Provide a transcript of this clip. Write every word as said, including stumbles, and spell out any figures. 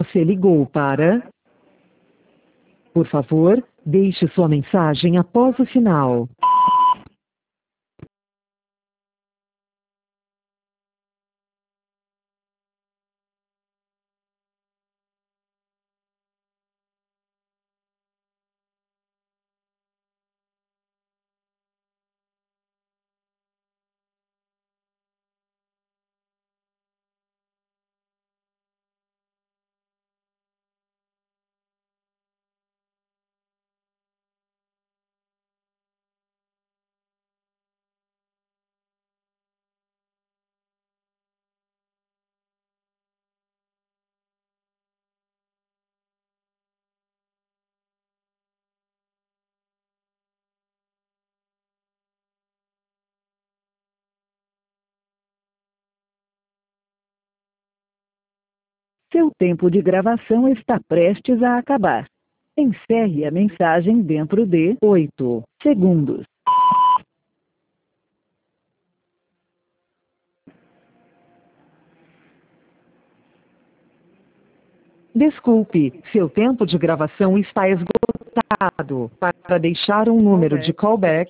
Você ligou para... Por favor, deixe sua mensagem após o sinal. Seu tempo de gravação está prestes a acabar. Encerre a mensagem dentro de oito segundos. Desculpe, seu tempo de gravação está esgotado. Para deixar um número de callback,